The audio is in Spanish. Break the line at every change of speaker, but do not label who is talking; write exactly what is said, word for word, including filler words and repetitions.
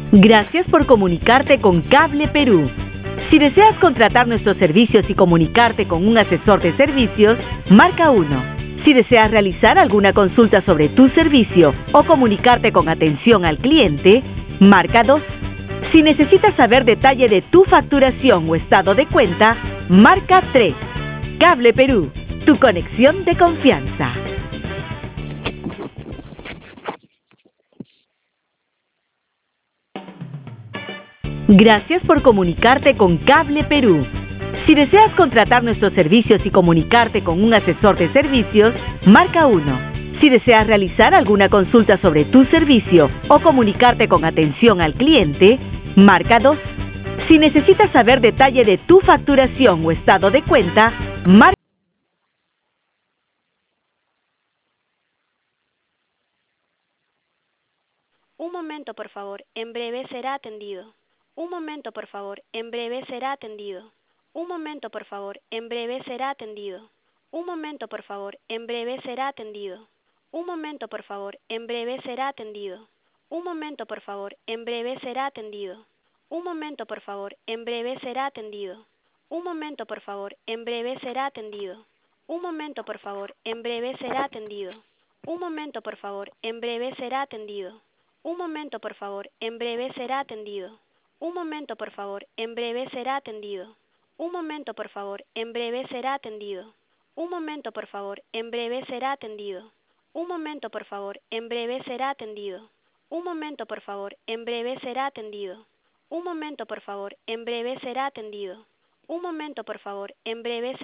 Gracias por comunicarte con Cable Perú. Si deseas contratar nuestros servicios y comunicarte con un asesor de servicios, marca uno. Si deseas realizar alguna consulta sobre tu servicio o comunicarte con atención al cliente, marca dos. Si necesitas saber detalle de tu facturación o estado de cuenta, marca tres. Cable Perú, tu conexión de confianza. Gracias por comunicarte con Cable Perú. Si deseas contratar nuestros servicios y comunicarte con un asesor de servicios, marca uno. Si deseas realizar alguna consulta sobre tu servicio o comunicarte con atención al cliente, marca dos. Si necesitas saber detalle de tu facturación o estado de cuenta, marca
Un momento, por favor. En breve será atendido. Un momento, por favor. En breve será atendido. Un momento, por favor. En breve será atendido. Un momento, por favor. En breve será atendido. Un momento, por favor. En breve será atendido. Un momento, por favor. En breve será atendido. Un momento, por favor. En breve será atendido. Un momento, por favor. En breve será atendido. Un momento, por favor. En breve será atendido. Un momento, por favor. En breve será atendido. Un momento, por favor. En breve será atendido. Un momento, por favor. En breve será atendido. Un momento, por favor. En breve será atendido. Un momento, por favor. En breve será atendido. Un momento, por favor. En breve será atendido. Un momento, por favor. En breve será atendido. Un momento, por favor. En breve será atendido. Un momento, por favor. En breve